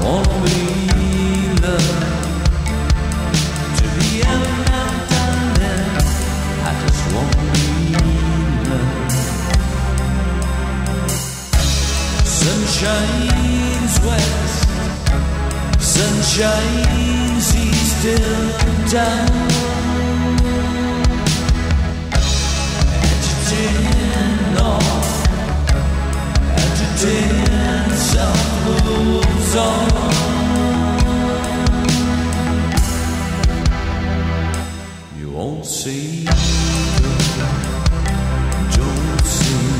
wanna be loved, to be independent. I just wanna be loved. Sun shines west, sun shines east and down. Agitating north, agitating south moves on. You won't see, don't see.